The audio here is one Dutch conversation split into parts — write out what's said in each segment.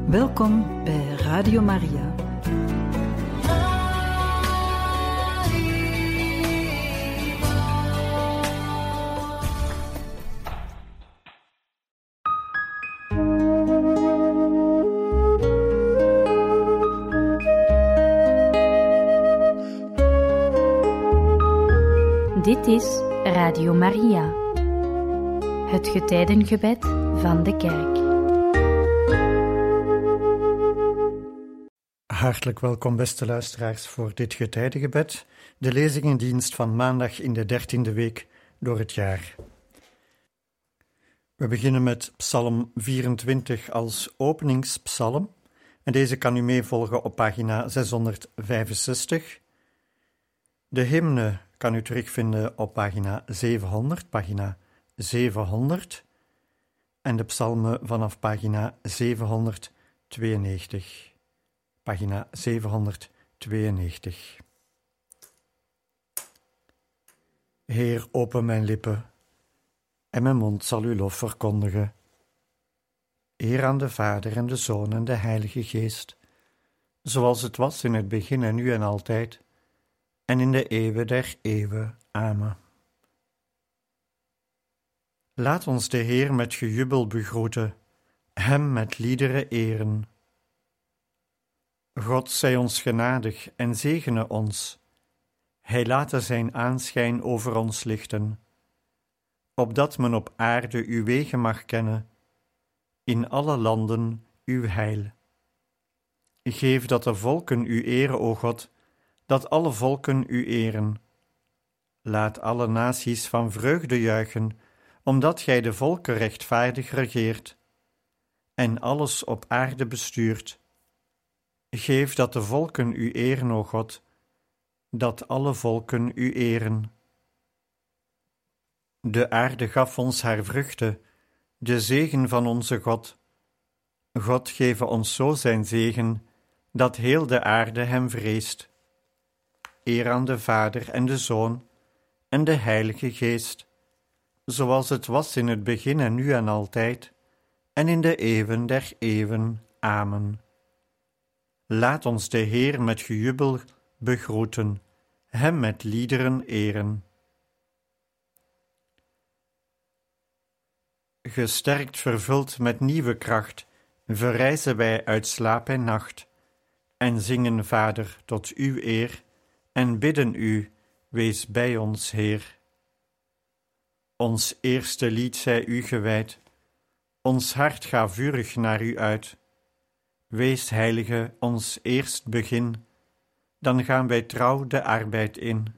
Welkom bij Radio Maria. Dit is Radio Maria, het getijdengebed van de kerk. Hartelijk welkom, beste luisteraars, voor dit getijdengebed, de lezingendienst van maandag in de 13e week door het jaar. We beginnen met Psalm 24 als openingspsalm en deze kan u meevolgen op pagina 665. De hymne kan u terugvinden op pagina 700 en de psalmen vanaf pagina 792. Pagina 792. Heer, open mijn lippen, en mijn mond zal uw lof verkondigen. Eer aan de Vader en de Zoon en de Heilige Geest, zoals het was in het begin en nu en altijd, en in de eeuwen der eeuwen. Amen. Laat ons de Heer met gejubel begroeten, hem met liederen eren. God zij ons genadig en zegene ons. Hij late zijn aanschijn over ons lichten, opdat men op aarde uw wegen mag kennen, in alle landen uw heil. Geef dat de volken u eren, o God, dat alle volken u eren. Laat alle naties van vreugde juichen, omdat gij de volken rechtvaardig regeert en alles op aarde bestuurt. Geef dat de volken u eren, o God, dat alle volken u eren. De aarde gaf ons haar vruchten, de zegen van onze God. God geef ons zo zijn zegen, dat heel de aarde hem vreest. Eer aan de Vader en de Zoon en de Heilige Geest, zoals het was in het begin en nu en altijd, en in de eeuwen der eeuwen. Amen. Laat ons de Heer met gejubel begroeten, hem met liederen eren. Gesterkt vervuld met nieuwe kracht, verrijzen wij uit slaap en nacht, en zingen, Vader, tot uw eer, en bidden u, wees bij ons, Heer. Ons eerste lied zij u gewijd, ons hart ga vurig naar u uit. Wees, Heilige, ons eerst begin, dan gaan wij trouw de arbeid in.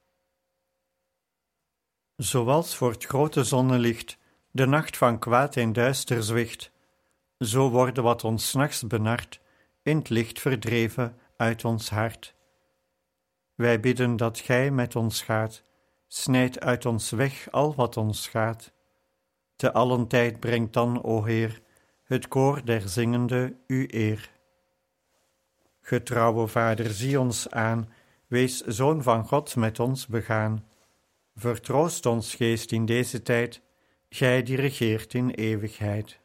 Zoals voor het grote zonnelicht de nacht van kwaad en duister zwicht, zo worden wat ons 's nachts benart, in het licht verdreven uit ons hart. Wij bidden dat gij met ons gaat, snijd uit ons weg al wat ons schaadt. Te allen tijd brengt dan, o Heer, het koor der zingende u eer. Getrouwe Vader, zie ons aan, wees Zoon van God met ons begaan. Vertroost ons geest in deze tijd, gij die regeert in eeuwigheid.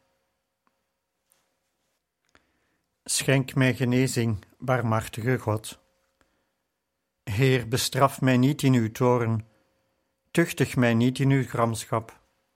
Schenk mij genezing, barmhartige God. Heer, bestraf mij niet in uw toorn, tuchtig mij niet in uw gramschap.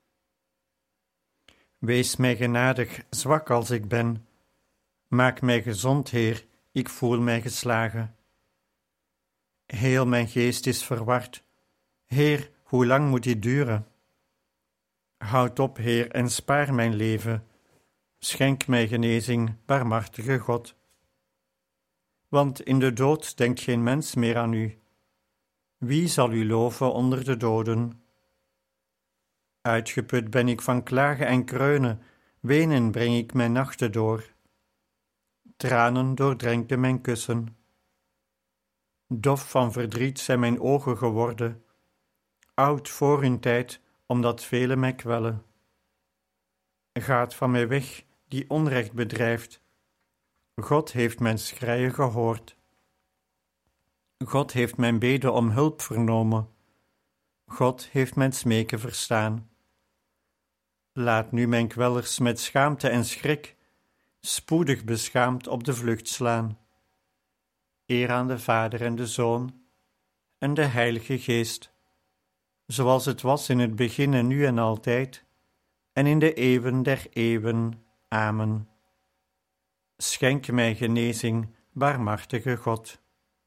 Wees mij genadig, zwak als ik ben. Maak mij gezond, Heer, ik voel mij geslagen. Heel mijn geest is verward. Heer, hoe lang moet dit duren? Houd op, Heer, en spaar mijn leven. Schenk mij genezing, barmhartige God. Want in de dood denkt geen mens meer aan u. Wie zal u loven onder de doden? Uitgeput ben ik van klagen en kreunen, wenen breng ik mijn nachten door. Tranen doordrenkten mijn kussen. Dof van verdriet zijn mijn ogen geworden, oud voor hun tijd, omdat velen mij kwellen. Gaat van mij weg, die onrecht bedrijft. God heeft mijn schreien gehoord. God heeft mijn bede om hulp vernomen. God heeft mijn smeken verstaan. Laat nu mijn kwellers met schaamte en schrik spoedig beschaamd op de vlucht slaan. Eer aan de Vader en de Zoon en de Heilige Geest, zoals het was in het begin en nu en altijd, en in de eeuwen der eeuwen. Amen. Schenk mij genezing, barmhartige God.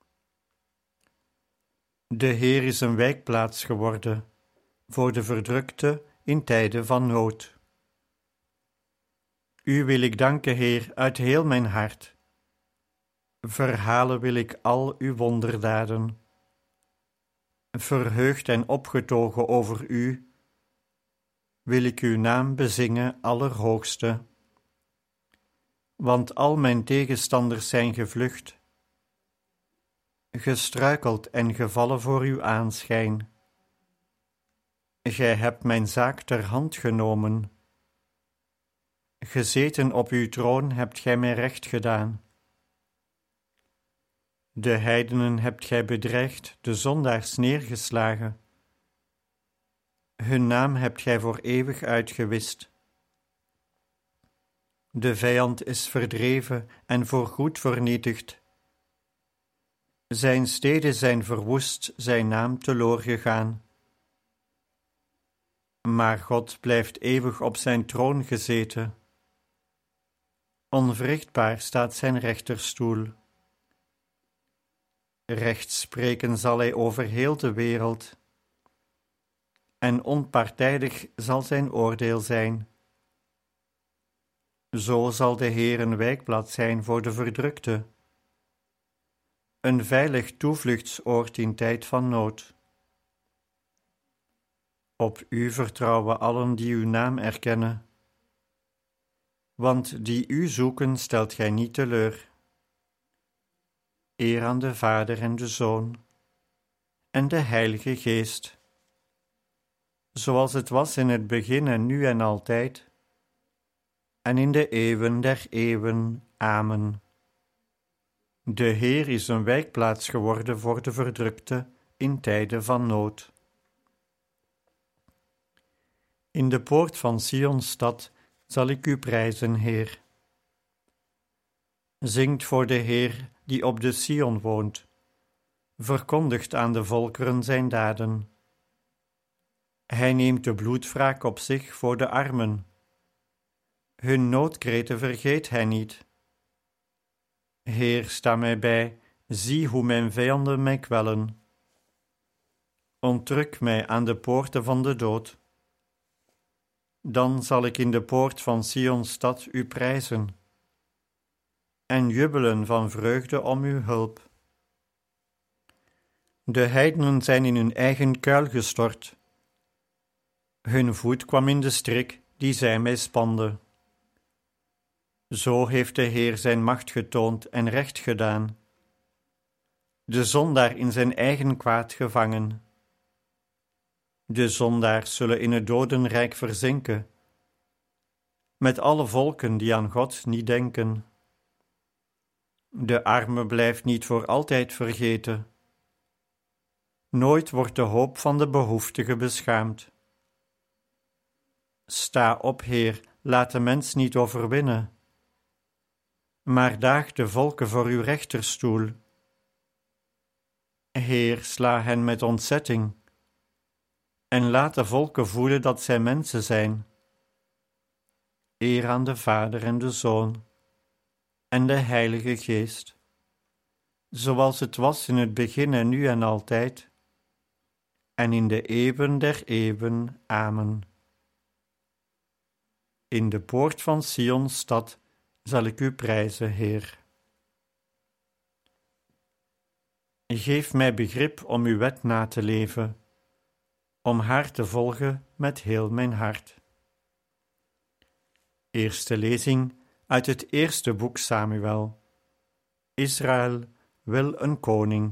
De Heer is een wijkplaats geworden voor de verdrukte in tijden van nood. U wil ik danken, Heer, uit heel mijn hart. Verhalen wil ik al uw wonderdaden. Verheugd en opgetogen over u, wil ik uw naam bezingen, Allerhoogste. Want al mijn tegenstanders zijn gevlucht, gestruikeld en gevallen voor uw aanschijn. Gij hebt mijn zaak ter hand genomen. Gezeten op uw troon hebt gij mij recht gedaan. De heidenen hebt gij bedreigd, de zondaars neergeslagen. Hun naam hebt gij voor eeuwig uitgewist. De vijand is verdreven en voorgoed vernietigd. Zijn steden zijn verwoest, zijn naam teloor gegaan. Maar God blijft eeuwig op zijn troon gezeten. Onwrichtbaar staat zijn rechterstoel. Recht spreken zal hij over heel de wereld, en onpartijdig zal zijn oordeel zijn. Zo zal de Heer een wijkplaats zijn voor de verdrukte, een veilig toevluchtsoord in tijd van nood. Op u vertrouwen allen die uw naam erkennen, want die u zoeken stelt gij niet teleur. Eer aan de Vader en de Zoon en de Heilige Geest, zoals het was in het begin en nu en altijd, en in de eeuwen der eeuwen. Amen. De Heer is een wijkplaats geworden voor de verdrukte in tijden van nood. In de poort van Sions stad zal ik u prijzen, Heer. Zingt voor de Heer die op de Sion woont, verkondigt aan de volkeren zijn daden. Hij neemt de bloedwraak op zich voor de armen. Hun noodkreten vergeet hij niet. Heer, sta mij bij, zie hoe mijn vijanden mij kwellen. Onttruk mij aan de poorten van de dood. Dan zal ik in de poort van Sions stad u prijzen en jubelen van vreugde om uw hulp. De heidenen zijn in hun eigen kuil gestort. Hun voet kwam in de strik die zij mij spanden. Zo heeft de Heer zijn macht getoond en recht gedaan, de zondaar in zijn eigen kwaad gevangen. De zondaars zullen in het dodenrijk verzinken, met alle volken die aan God niet denken. De arme blijft niet voor altijd vergeten. Nooit wordt de hoop van de behoeftige beschaamd. Sta op, Heer, laat de mens niet overwinnen, maar daag de volken voor uw rechterstoel. Heer, sla hen met ontzetting, en laat de volken voelen dat zij mensen zijn. Eer aan de Vader en de Zoon en de Heilige Geest, zoals het was in het begin en nu en altijd, en in de eeuwen der eeuwen. Amen. In de poort van Sions stad zal ik u prijzen, Heer. Geef mij begrip om uw wet na te leven, om haar te volgen met heel mijn hart. Eerste lezing uit het eerste boek Samuel. Israël wil een koning.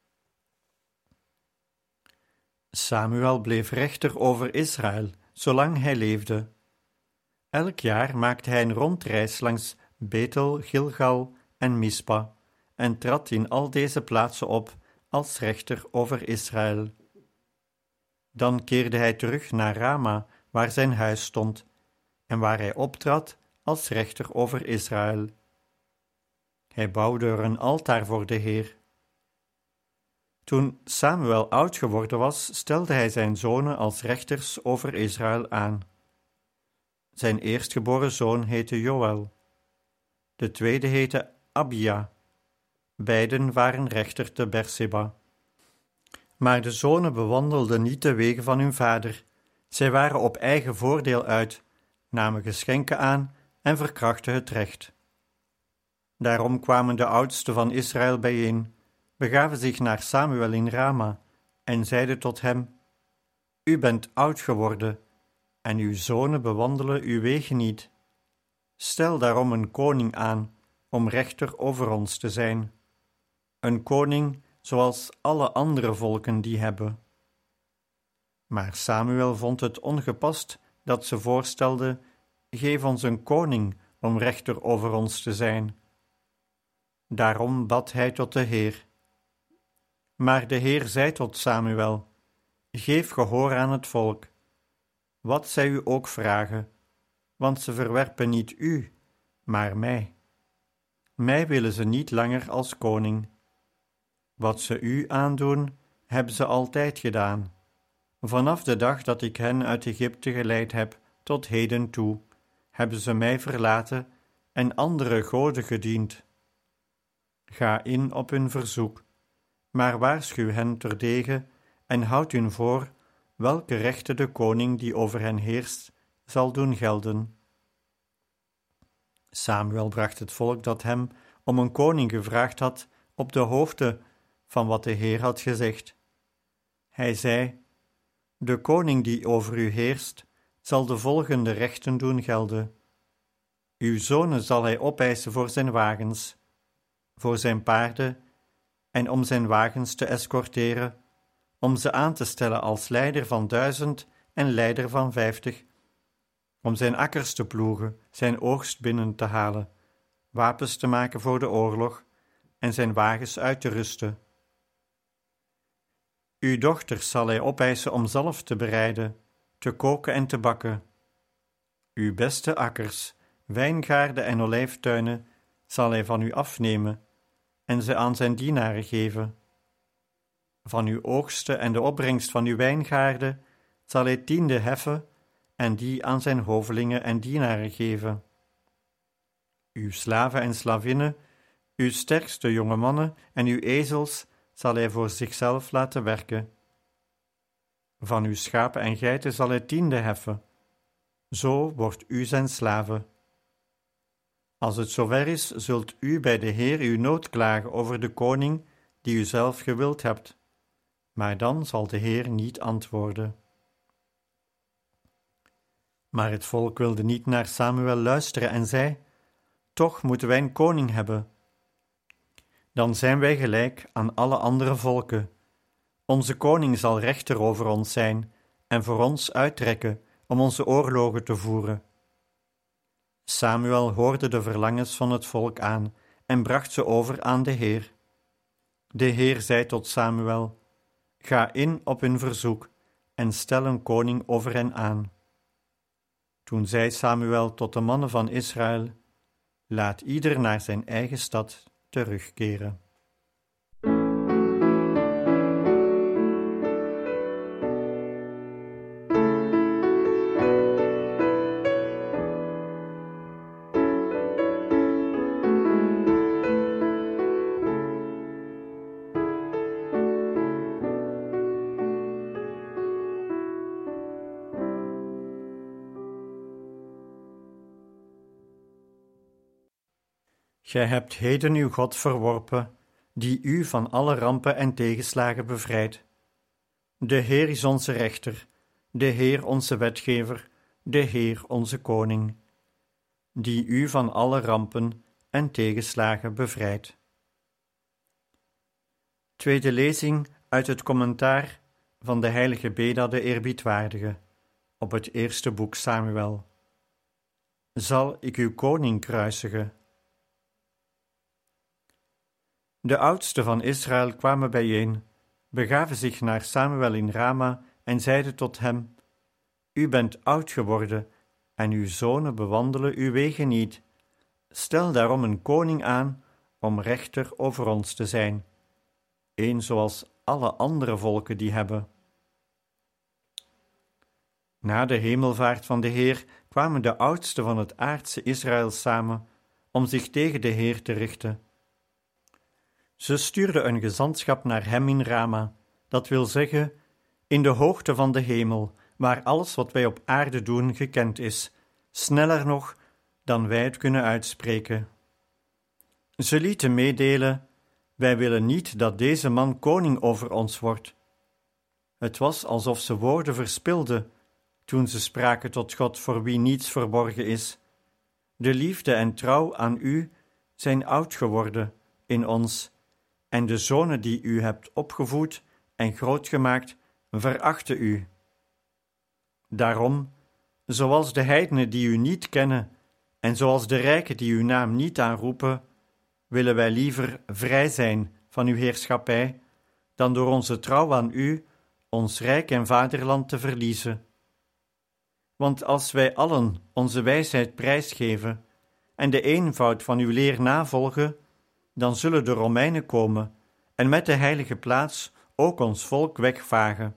Samuel bleef rechter over Israël, zolang hij leefde. Elk jaar maakte hij een rondreis langs Betel, Gilgal en Mispa en trad in al deze plaatsen op als rechter over Israël. Dan keerde hij terug naar Rama, waar zijn huis stond, en waar hij optrad als rechter over Israël. Hij bouwde er een altaar voor de Heer. Toen Samuel oud geworden was, stelde hij zijn zonen als rechters over Israël aan. Zijn eerstgeboren zoon heette Joël. De tweede heette Abia. Beiden waren rechter te Berseba. Maar de zonen bewandelden niet de wegen van hun vader. Zij waren op eigen voordeel uit, namen geschenken aan en verkrachten het recht. Daarom kwamen de oudsten van Israël bijeen, begaven zich naar Samuel in Rama en zeiden tot hem: U bent oud geworden en uw zonen bewandelen uw wegen niet. Stel daarom een koning aan om rechter over ons te zijn. Een koning zoals alle andere volken die hebben. Maar Samuel vond het ongepast dat ze voorstelde: Geef ons een koning om rechter over ons te zijn. Daarom bad hij tot de Heer. Maar de Heer zei tot Samuel: Geef gehoor aan het volk, wat zij u ook vragen, want ze verwerpen niet u, maar mij. Mij willen ze niet langer als koning. Wat ze u aandoen, hebben ze altijd gedaan, vanaf de dag dat ik hen uit Egypte geleid heb tot heden toe, hebben ze mij verlaten en andere goden gediend. Ga in op hun verzoek, maar waarschuw hen terdege en houd hun voor welke rechten de koning die over hen heerst zal doen gelden. Samuel bracht het volk dat hem om een koning gevraagd had op de hoogte van wat de Heer had gezegd. Hij zei: De koning die over u heerst zal de volgende rechten doen gelden. Uw zonen zal hij opeisen voor zijn wagens, voor zijn paarden en om zijn wagens te escorteren, om ze aan te stellen als leider van 1000 en leider van 50, om zijn akkers te ploegen, zijn oogst binnen te halen, wapens te maken voor de oorlog en zijn wagens uit te rusten. Uw dochters zal hij opeisen om zalf te bereiden, te koken en te bakken. Uw beste akkers, wijngaarden en olijftuinen zal hij van u afnemen en ze aan zijn dienaren geven. Van uw oogsten en de opbrengst van uw wijngaarden zal hij 10e heffen en die aan zijn hovelingen en dienaren geven. Uw slaven en slavinnen, uw sterkste jonge mannen en uw ezels zal hij voor zichzelf laten werken. Van uw schapen en geiten zal hij 10e heffen. Zo wordt u zijn slave. Als het zover is, zult u bij de Heer uw nood klagen over de koning die u zelf gewild hebt. Maar dan zal de Heer niet antwoorden. Maar het volk wilde niet naar Samuel luisteren en zei: Toch moeten wij een koning hebben. Dan zijn wij gelijk aan alle andere volken. Onze koning zal rechter over ons zijn en voor ons uittrekken om onze oorlogen te voeren. Samuel hoorde de verlangens van het volk aan en bracht ze over aan de Heer. De Heer zei tot Samuel: Ga in op hun verzoek en stel een koning over hen aan. Toen zei Samuel tot de mannen van Israël: Laat ieder naar zijn eigen stad terugkeren. Gij hebt heden uw God verworpen, die u van alle rampen en tegenslagen bevrijdt. De Heer is onze rechter, de Heer onze wetgever, de Heer onze koning, die u van alle rampen en tegenslagen bevrijdt. Tweede lezing uit het commentaar van de heilige Beda de Eerbiedwaardige op het eerste boek Samuel. Zal ik uw koning kruisigen? De oudsten van Israël kwamen bijeen, begaven zich naar Samuel in Rama en zeiden tot hem: U bent oud geworden en uw zonen bewandelen uw wegen niet. Stel daarom een koning aan om rechter over ons te zijn, een zoals alle andere volken die hebben. Na de hemelvaart van de Heer kwamen de oudsten van het aardse Israël samen om zich tegen de Heer te richten. Ze stuurden een gezantschap naar hem in Rama, dat wil zeggen, in de hoogte van de hemel, waar alles wat wij op aarde doen gekend is, sneller nog dan wij het kunnen uitspreken. Ze lieten meedelen: wij willen niet dat deze man koning over ons wordt. Het was alsof ze woorden verspilden toen ze spraken tot God, voor wie niets verborgen is. De liefde en trouw aan u zijn oud geworden in ons, en de zonen die u hebt opgevoed en grootgemaakt, verachten u. Daarom, zoals de heidenen die u niet kennen, en zoals de rijken die uw naam niet aanroepen, willen wij liever vrij zijn van uw heerschappij, dan door onze trouw aan u ons rijk en vaderland te verliezen. Want als wij allen onze wijsheid prijsgeven en de eenvoud van uw leer navolgen, dan zullen de Romeinen komen en met de heilige plaats ook ons volk wegvagen.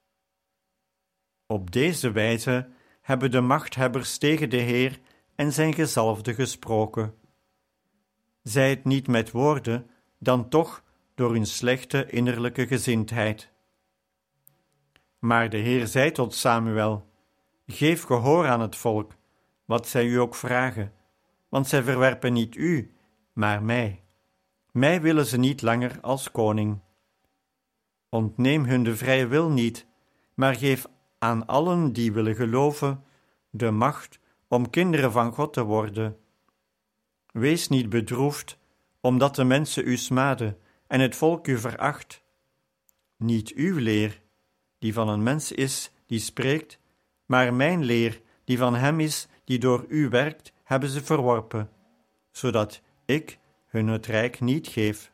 Op deze wijze hebben de machthebbers tegen de Heer en zijn gezalfde gesproken. Zij het niet met woorden, dan toch door hun slechte innerlijke gezindheid. Maar de Heer zei tot Samuel: geef gehoor aan het volk, wat zij u ook vragen, want zij verwerpen niet u, maar mij. Mij willen ze niet langer als koning. Ontneem hun de vrije wil niet, maar geef aan allen die willen geloven de macht om kinderen van God te worden. Wees niet bedroefd, omdat de mensen u smaden en het volk u veracht. Niet uw leer, die van een mens is, die spreekt, maar mijn leer, die van hem is, die door u werkt, hebben ze verworpen, zodat ik hun het rijk niet geef.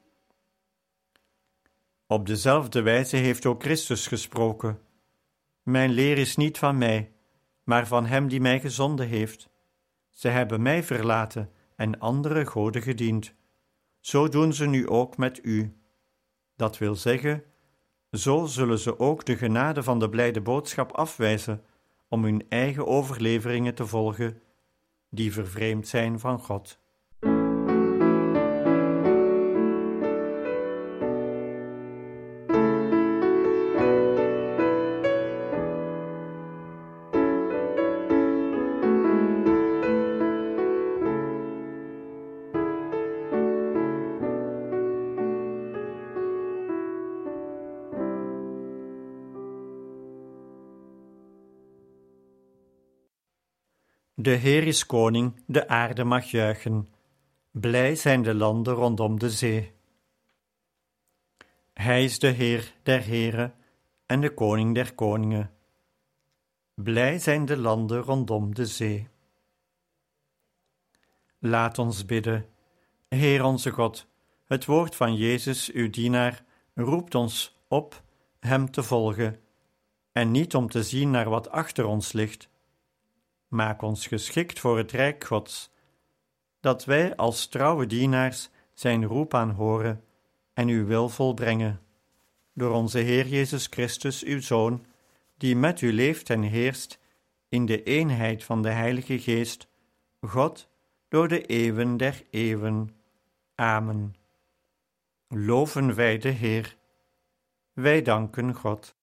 Op dezelfde wijze heeft ook Christus gesproken: mijn leer is niet van mij, maar van hem die mij gezonden heeft. Ze hebben mij verlaten en andere goden gediend. Zo doen ze nu ook met u. Dat wil zeggen, zo zullen ze ook de genade van de blijde boodschap afwijzen om hun eigen overleveringen te volgen, die vervreemd zijn van God. De Heer is koning, de aarde mag juichen. Blij zijn de landen rondom de zee. Hij is de Heer der heren en de koning der koningen. Blij zijn de landen rondom de zee. Laat ons bidden. Heer onze God, het woord van Jezus, uw dienaar, roept ons op hem te volgen, en niet om te zien naar wat achter ons ligt. Maak ons geschikt voor het rijk Gods, dat wij als trouwe dienaars zijn roep aanhoren en uw wil volbrengen. Door onze Heer Jezus Christus, uw Zoon, die met u leeft en heerst in de eenheid van de Heilige Geest, God, door de eeuwen der eeuwen. Amen. Loven wij de Heer. Wij danken God.